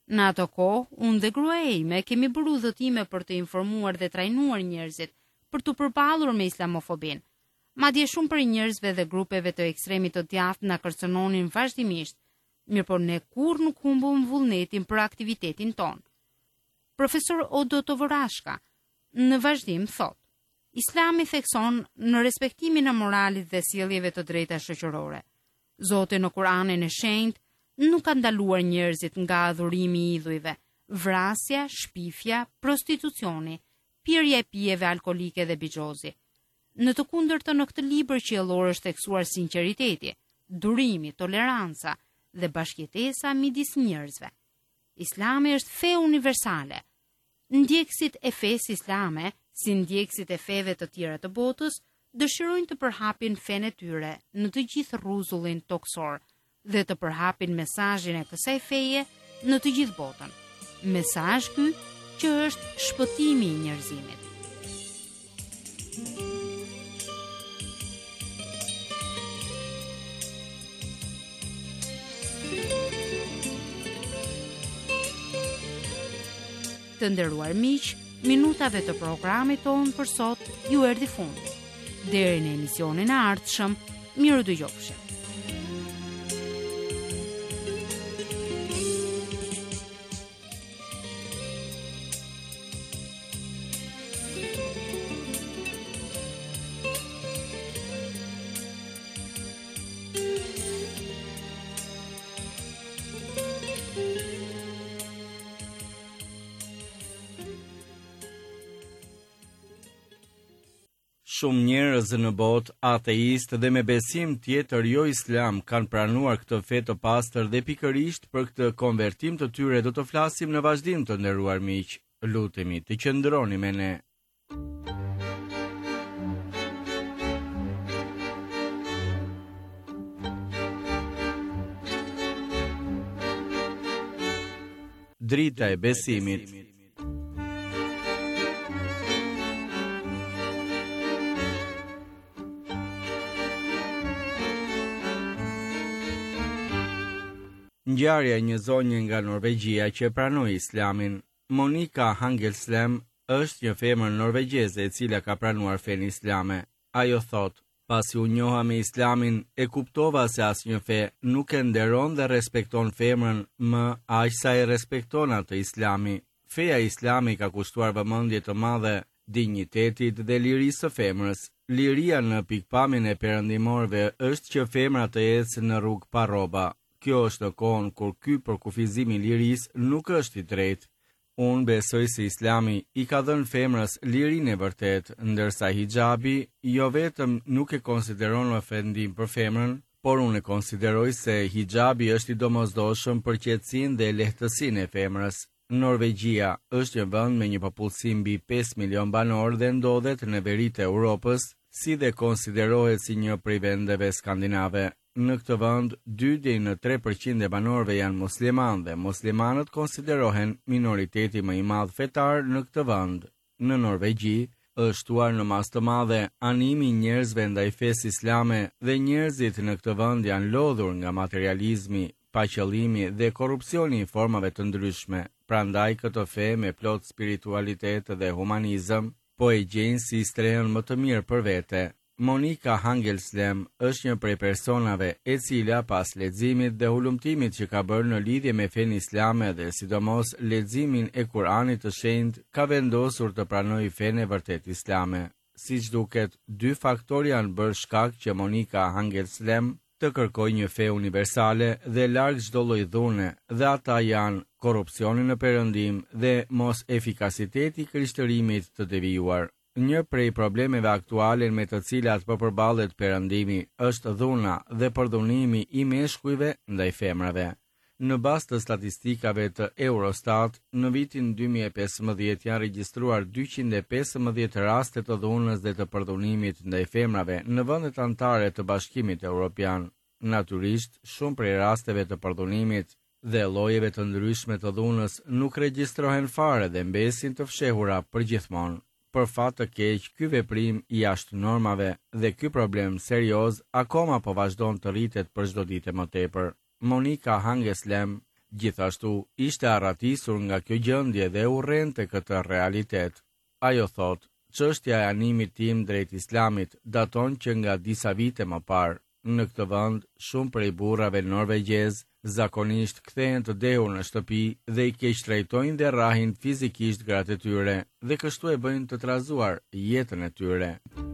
Në ato kohë, unë dhe gruaja ime kemi bërë udhëtime për të informuar dhe trajnuar njerëzit për të përballur me islamofobin. Madje shumë për njerëzve dhe grupeve të ekstremit të djathtë na kërcënonin vazhdimisht, mirëpo ne kurrë nuk humbëm vullnetin për aktivitetin ton. Profesor Odo Tovorashka në vazhdim thot: Islami thekson në respektimin e moralit dhe sjelljeve të drejta shoqërore. Zoti në Kur'anin e shenjtë nuk ka ndaluar njerëzit nga adhurimi i idhujve, vrasja, shpifja, prostitucioni, pirja e pijeve alkolike dhe bixhozi. Në të kundërtën në këtë libër qiellor është theksuar sinqeriteti, durimi, toleranca dhe bashkëjetesa midis njerëzve. Islami është fe universale. Ndjekësit e fesë islame, si ndjekësit e feve të tjera të botës, dëshirojnë të përhapin fenë e tyre në të gjithë rrezullin toksor dhe të përhapin mesazhin e kësaj feje në të gjithë botën. Mesazh ky që është shpëtimi i njerëzimit. Të nderuar miq, minutave të programit tonë për sot ju erdhi fundi. Deri në emisionin e ardhshëm, miru dëgjofshim.
Shumë njerëz në botë, ateistë dhe me besim tjetër jo islam, kanë pranuar këtë fe të pastër dhe pikërisht për këtë konvertim të tyre do të flasim në vazhdim, të nderuar miq. Lutemi të qëndroni me ne. Drita e besimit. Ngjarja e një zonje nga Norvegjia që pranoi islamin. Monika Hangelslem është një femër norvegjeze e cila ka pranuar fenë islame. Ajo thot: pasi u njoha me islamin, e kuptova se asnjë fe nuk e nderon dhe respekton femrën më aq sa e respekton atë islami. Feja islami ka kushtuar vëmendje të madhe dinjitetit dhe lirisë së femrës. Liria në pikpamjen e perëndimorëve është që femra të ecë në rrugë pa rroba. Kjo është në kohën kur ky përkufizim i lirisë nuk është i drejtë. Unë besoj se islami i ka dhënë femrës lirinë e vërtet, ndërsa hijabi jo vetëm nuk e konsideron ofendim për femrën, por unë e konsideroj se hijabi është i domosdoshëm për qetësinë dhe lehtësinë e femrës. Norvegjia është një vend me një popullsi mbi 5 milion banor dhe ndodhet në veritë e Europës, si dhe konsiderohet si një prej vendeve skandinave. Në këtë vend, 2-3% e banorëve janë musliman dhe muslimanët konsiderohen minoriteti më i madh fetar në këtë vend. Në Norvegji është shtuar në mas të madhe animi i njerëzve ndaj fesë islame dhe njerëzit në këtë vend janë lodhur nga materializmi, paqëllimi dhe korrupsioni i formave të ndryshme. Prandaj këtë fe me plot spiritualitet dhe humanizëm po e gjejnë si strehën më të mirë për vete. Monika Hangelslem është një prej personave e cila pas leximit dhe hulumtimit që ka bërë në lidhje me fenë islame dhe sidomos leximin e Kuranit të shenjtë, ka vendosur të pranojë fenë e vërtet islame. Siç duket, 2 faktorë janë bërë shkak që Monika Hangelslem të kërkojë një fe universale dhe larg çdo lloj dhune, dhe ata janë korrupsioni në perëndim dhe mos efikasiteti i krishtërimit të devijuar. Një prej problemeve aktuale me të cilat po përballet perëndimi është dhuna dhe përdhunimi i meshkujve ndaj femrave. Në bazë të statistikave të Eurostat, në vitin 2015 janë regjistruar 215 raste të dhunës dhe të përdhunimit ndaj femrave në vendet anëtare të Bashkimit Evropian. Natyrisht, shumë prej rasteve të përdhunimit dhe llojeve të ndryshme të dhunës nuk regjistrohen fare dhe mbesin të fshehura përgjithmonë. Për fat të keq, ky veprim i jashtë normave dhe ky problem serioz akoma po vazhdon të rritet për çdo ditë më tepër. Monika Hangelslem Gjithashtu, ishte arratisur nga kjo gjendje dhe urrente këtë realitet. Ajo thot, çështja e animit tim drejt islamit daton që nga disa vite më parë. Në këtë vend, shumë prej burrave norvegjez zakonisht kthehen të dehur në shtëpi dhe i keq trajtojnë dhe rrahin fizikisht gratë e tyre dhe kështu e bëjnë të trazuar jetën e tyre.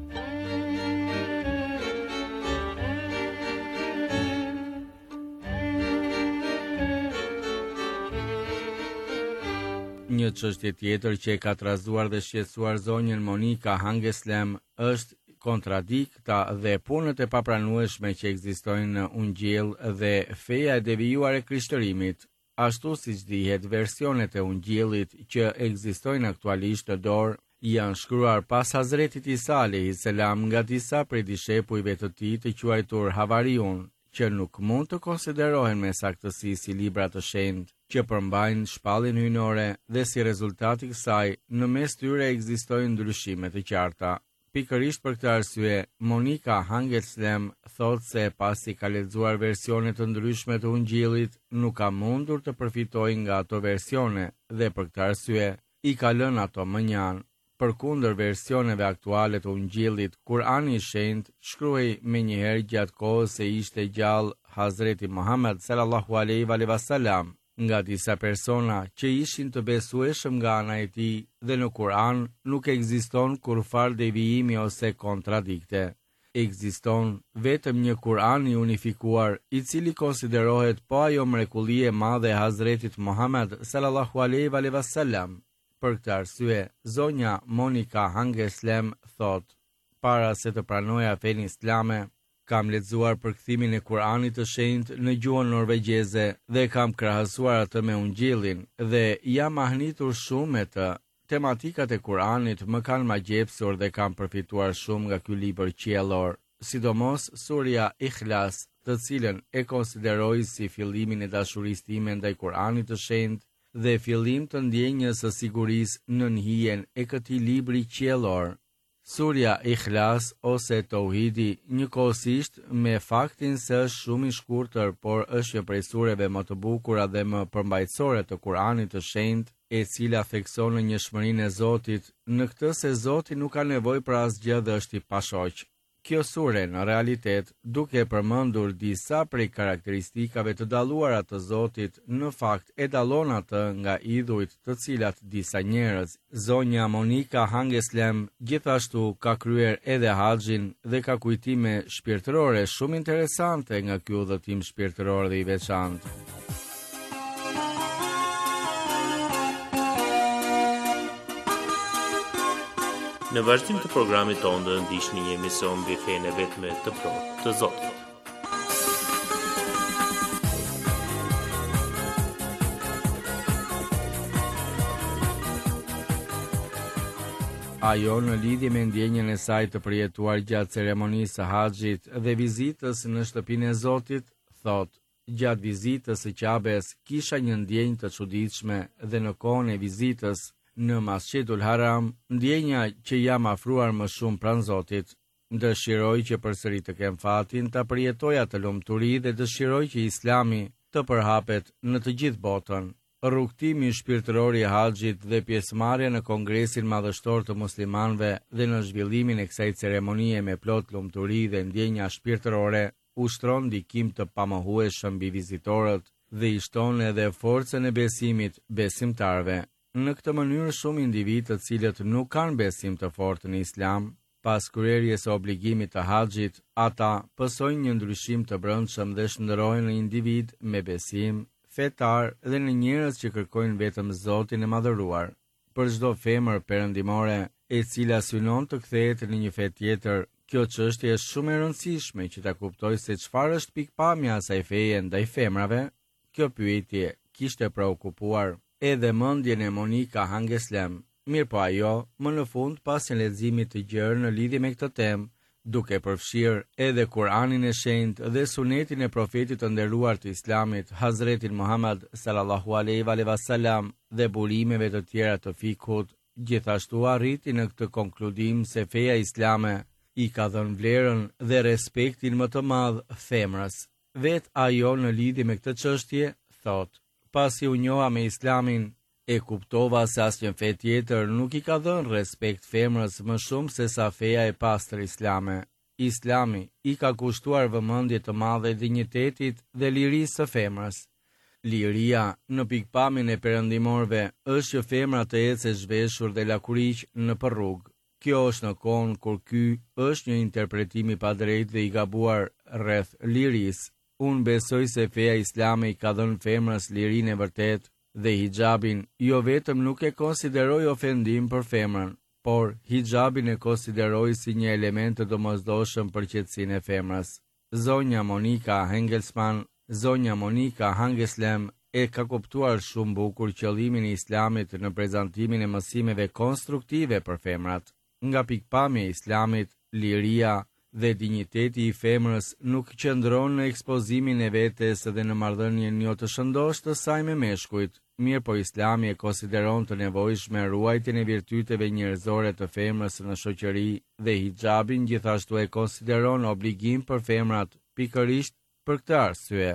Një çështje tjetër që e ka trazuar dhe shqetësuar zonjën Monika Hangeslem është kontradikta dhe punët e papranueshme që ekzistojnë në Ungjell dhe feja e devijuar e krishtërimit. Ashtu siç dihet, versionet e Ungjellit që ekzistojnë aktualisht në dorë janë shkruar pas Hazretit Isa alayhis salam nga disa prej dishepujve të tij të quajtur Havariun, që nuk mund të konsiderohen me saktësi si libra të shenjtë, që përmbajnë shpalljen hyjnore dhe si rezultat i kësaj në mes tyre ekzistojnë ndryshime të qarta. Pikërisht për këtë arsye, Monika Hangeslem thot se pasi ka lexuar versione të ndryshme të Ungjillit, nuk ka mundur të përfitojë nga ato versione dhe për këtë arsye i ka lënë ato më njanë. Përkundër versioneve aktuale të Ungjillit, Kurani i Shenjtë shkruhej menjëherë gjatë kohës se ishte gjallë Hazreti Muhammed sallallahu alaihi wasallam nga disa persona që ishin të besueshëm nga ana e tij dhe në Kur'an nuk ekziston kurfar devijimi ose kontradikte. Ekziston vetëm një Kur'an i unifikuar, i cili konsiderohet po ajo mrekulli e madhe e Hazretit Muhammed sallallahu alaihi wasallam. Për këtë arsye, zonja Monika Hangeslem thot, para se të pranoja fenë islame, kam lexuar përkthimin e Kur'anit të shenjtë në gjuhën norvegjeze dhe kam krahasuar atë me Ungjillin dhe jam ahnitur shumë me të. Tematikat e Kur'anit më kanë magjepsur dhe kam përfituar shumë nga ky libër qiellor, sidomos surja Ikhlas, të cilën e konsideroj si fillimin e dashurisë time ndaj Kur'anit të shenjtë dhe fillim të ndjenjës së sigurisë në hijen e këtij libri qiellor. Surja Ikhlas ose Tauhidi, njëkohësisht me faktin se është shumë i shkurtër, por është një prej sureve më të bukura dhe më përmbajtësore të Kuranit të shenjtë, e cila thekson në njohurinë e Zotit, në këtë se Zoti nuk ka nevojë për asgjë dhe është i pashoq. Kjo sure, në realitet, duke përmendur disa prej karakteristikave të dalluara të Zotit, në fakt e dallon atë nga idhujt të cilat disa njerëz. Zonja Monika Hangeslem gjithashtu ka kryer edhe haxhin dhe ka kujtime shpirtërore shumë interesante nga ky udhëtim shpirtëror dhe i veçantë.
Në vazhdim të programit tonë do ndiqni një emision mbi fenë vetme të plotë të Zotit.
Ajo në lidhje me ndjenjen e saj të përjetuar gjatë ceremonisë së haxhit dhe vizitës në shtëpinë e Zotit, thot: gjatë vizitës së Qabes kisha një ndjenjë të çuditshme dhe në kohën e vizitës në Masjidul Haram, ndjenja që jam afruar më shumë pranë Zotit. Dëshiroj që përsëri të kem fatin ta përjetoj atë lumturi dhe dëshiroj që Islami të përhapet në të gjithë botën. Rrugtimi shpirtëror i haxhit dhe pjesëmarrja në Kongresin Madhështor të Muslimanëve dhe në zhvillimin e kësaj ceremonie me plot lumturi dhe ndjenja shpirtërore ushtron ndikim të pamohueshëm mbi vizitorët dhe i shton edhe forcën e besimit besimtarëve. Në këtë mënyrë shumë individ të cilët nuk kanë besim të fortë në Islam, pas kryerjes së obligimit të haxhit, ata pësojnë një ndryshim të brendshëm dhe shndërrohen në individ me besim, fetar dhe në njerëz që kërkojnë vetëm Zotin e madhëruar. Për çdo femër perëndimore e cila synon të kthehet në një fe tjetër, kjo çështje është shumë e rëndësishme që ta kuptojë se çfarë është pikpamja e asaj feje ndaj femrave. Kjo pyetje kishte preokupuar edhe mendjen e Monika Hangeslem. Mirë po ajo, më në fund pas leximit të gjerë në lidhje me këtë temë, duke përfshirë edhe Kur'anin e shenjtë dhe sunetin e profetit të nderuar të Islamit, Hazretin Muhammed sallallahu alaihi wasallam dhe burimeve të tjera të fikut, gjithashtu arriti në këtë konkludim se feja islame i ka dhënë vlerën dhe respektin më të madh femrës. Vet ajo në lidhje me këtë çështje thotë: pasi u njoha me Islamin, e kuptova se asnjë fe tjetër nuk I ka dhënë respekt femrës më shumë se sa feja e pastër islame. Islami I ka kushtuar vëmendje të madhe dinjitetit dhe lirisë së femrës. Liria në pikpamjen e perëndimorëve është që femra të ecë e zhveshur dhe lakuriq nëpër rrugë. Kjo është në kohën kur ky është një interpretim I padrejtë dhe I gabuar rreth lirisë. Unë besoj se feja islame I ka dhënë femrës lirinë e vërtet dhe hijabin jo vetëm nuk e konsideroj ofendim për femrën, por hijabin e konsideroj si një element të domosdoshëm për qetësinë e femrës. Zonja Monika Hangeslem e ka kuptuar shumë bukur qëllimin e Islamit në prezantimin e mësimeve konstruktive për femrat. Nga pikpamja e Islamit, liria dhe dinjiteti I femrës nuk qëndron në ekspozimin e vetes dhe në marrëdhënien jo të shëndosh të saj me meshkujt. Mirë po Islami e konsideron të nevojshme ruajtjen e virtyteve njerëzore të femrës në shoqëri dhe hijabin gjithashtu e konsideron obligim për femrat, pikërisht për këtë arsye.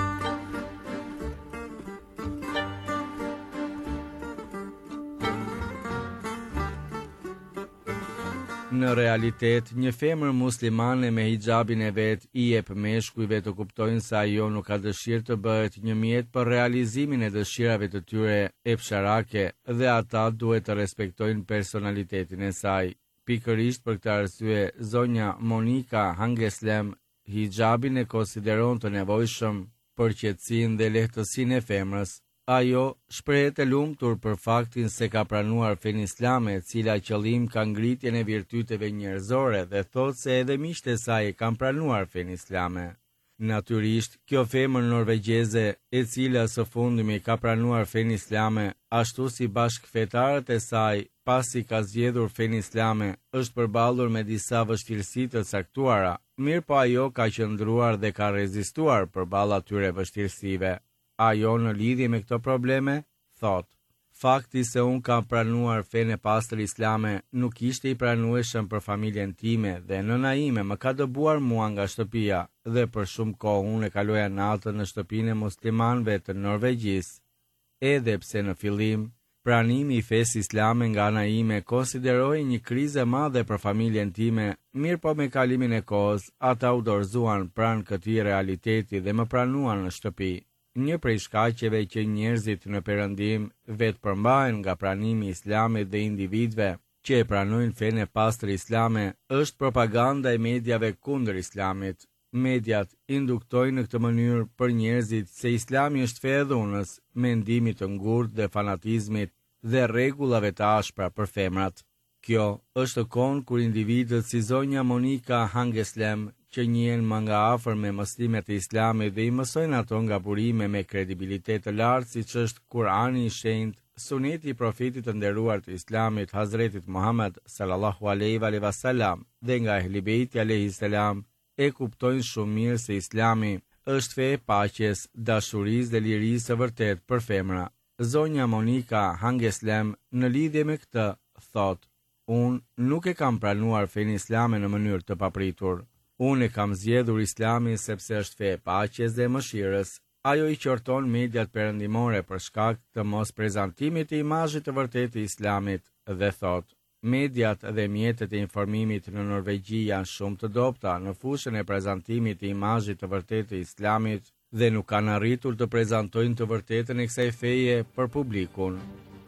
Në realitet, një femër muslimane me hijabin e vet I jep meshkujve të kuptojnë se ajo nuk ka dëshirë të bëhet një mjet për realizimin e dëshirave të tyre epsharake dhe ata duhet të respektojnë personalitetin e saj. Pikërisht për këtë arsye, zonja Monika Hangeslem hijabin e konsideron të nevojshëm për qetësinë dhe lehtësinë e femrës. Ajo shprehet e lumtur për faktin se ka pranuar fenë islame, e cila qëllim ka ngritjen e virtyteve njerëzore dhe thot se edhe miqtë e saj kanë pranuar fenë islame. Natyrisht, kjo femër norvegjeze, e cila së fundmi ka pranuar fenë islame, ashtu si bashkëfetarët e saj, pasi ka zgjedhur fenë islame, është përballur me disa vështirësi të caktuara, mirë po ajo ka qëndruar dhe ka rezistuar përballë atyre vështirësive. Ajo në lidhje me këto probleme, thot, fakti se unë kam pranuar fenë e pastër islame nuk ishte I pranueshëm për familjen time dhe nëna ime më ka dëbuar mua nga shtëpia dhe për shumë kohë unë e kaloja natën në shtëpinë e muslimanëve të Norvegjisë. Edhe pse në fillim, pranimi I fesë islame nga ana ime konsideroi një krizë e madhe për familjen time, mirë po me kalimin e kohës, ata u dorëzuan pranë këtij realiteti dhe më pranuan në shtëpi. Një prej shkaqeve që njerëzit në perëndim vetë përmbahen nga pranimi I islamit dhe individëve që e pranojnë fenë e pastër islame është propaganda e mediave kundër islamit. Mediat induktojnë në këtë mënyrë për njerëzit se islami është fe e dhunës, mendimit të ngurtë dhe fanatizmit dhe rregullave të ashpra për femrat. Kjo është kohë kur individët si zonja Monika Hangeslem që njihen më nga afër me mësimet e islamit dhe I mësojnë ato nga burime me kredibilitet të lartë siç është Kurani I shenjtë, Suneti I profetit të nderuar të islamit Hazretit Muhammed sallallahu alaihi wasallam dhe nga Ehli Beiti alayhi salam, e kuptojnë shumë mirë se islami është fe e paqes, dashurisë dhe lirisë së vërtet për femra. Zonja Monika Hangeslem në lidhje me këtë thot: unë nuk e kam pranuar fenë islame në mënyrë të papritur. Unë e kam zgjedhur islamin sepse është fe e paqes dhe mëshirës. Ajo I qorton mediat perëndimore për shkak të mos prezantimit të imazhit të vërtetë të islamit dhe thot: mediat dhe mjetet e informimit në Norvegji janë shumë të dobta në fushën e prezantimit të imazhit të vërtetë të islamit dhe nuk kanë arritur të prezantojnë të vërtetën e kësaj feje për publikun.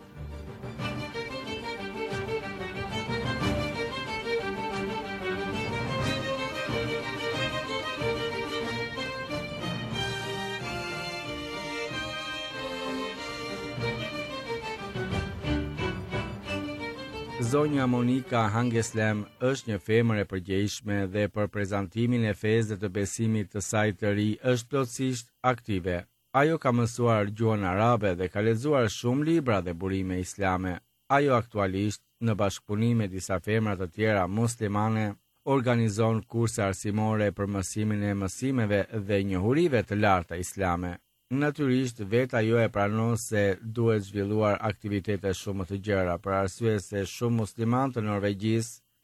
Zonja Monika Hangeslem është një femër e përgjegjshme dhe për prezantimin e fesë dhe të besimit të saj të ri është plotësisht aktive. Ajo ka mësuar gjuhën arabe dhe ka lexuar shumë libra dhe burime islame. Ajo aktualisht, në bashkëpunim me disa femra të tjera muslimane, organizon kurse arsimore për mësimin e mësimeve dhe njohurive të larta islame. Natyrisht, vetë ajo e pranon se duhet zhvilluar aktivitete shumë të gjëra, për arsye se shumë muslimanë të Norvegjisë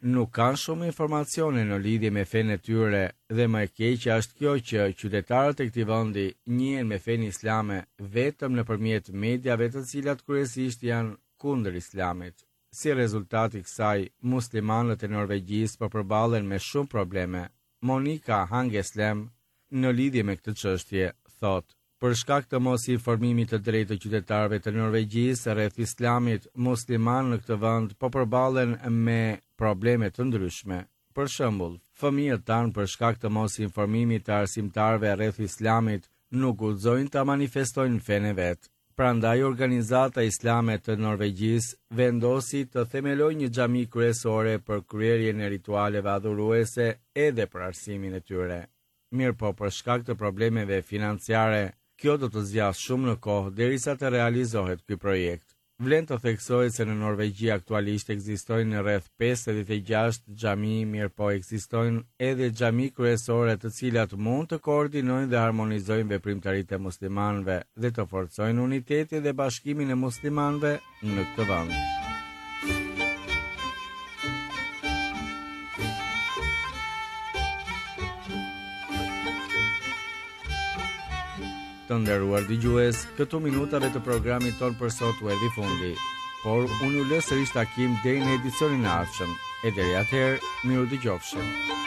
nuk kanë shumë informacione në lidhje me fenë e tyre dhe më e keqja është kjo që qytetarët e këtij vendi njihen me fenë islame vetëm nëpërmjet mediave të cilat kryesisht janë kundër islamit. Si rezultat i kësaj, muslimanët e Norvegjisë po përballen me shumë probleme. Monika Hangeslem në lidhje me këtë çështje thotë: për shkak të mos informimit të drejtë të qytetarëve të Norvegjisë rreth islamit, muslimanë në këtë vend po përballen me probleme të ndryshme. Për shembull, fëmijët tanë për shkak të mos informimit të arsimtarëve rreth islamit nuk guxojnë ta manifestojnë fenë e vet. Prandaj organizata islame të Norvegjisë vendosi të themelojë një xhami kryesore për kryerjen e ritualeve adhuruese edhe për arsimin e tyre. Mirëpo për shkak të problemeve financiare, kjo do të zgjasë shumë në kohë derisa të realizohet ky projekt. Vlen të theksohet se në Norvegji aktualisht ekzistojnë rreth 56 xhami, mirëpo ekzistojnë edhe xhami kryesore të cilat mund të koordinojnë dhe harmonizojnë veprimtaritë e muslimanëve dhe të forcojnë unitetin dhe bashkimin e muslimanëve në këtë vend. Të nderuar dëgjues, këto minutave të programit ton për sot u erdhi fundi, por unë ju lë sërish takim deri në edicionin e ardhshëm. E deri atëherë, miru dëgjofshim.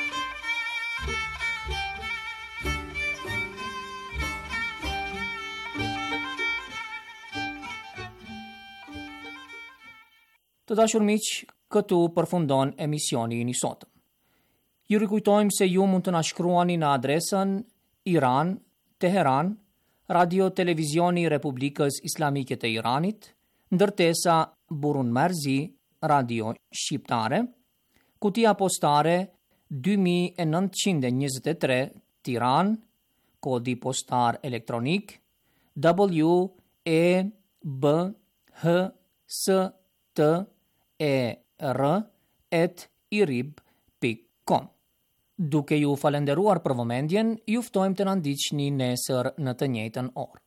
Të dashur miq, këtu përfundon emisioni i sotëm. Ju rikujtojmë se ju mund të na shkruani në adresën Iran, Teheran, Radio Televizioni i Republikës Islamike të Iranit, ndërtesa Burun Merzi, Radio Shqiptare, kutia postare 2923 Tiranë, kodi postar elektronik WEBHSTER@irib.com. Duke ju falenderuar për vëmendjen, ju ftojmë të na ndiqni nesër në të njëjtën orë.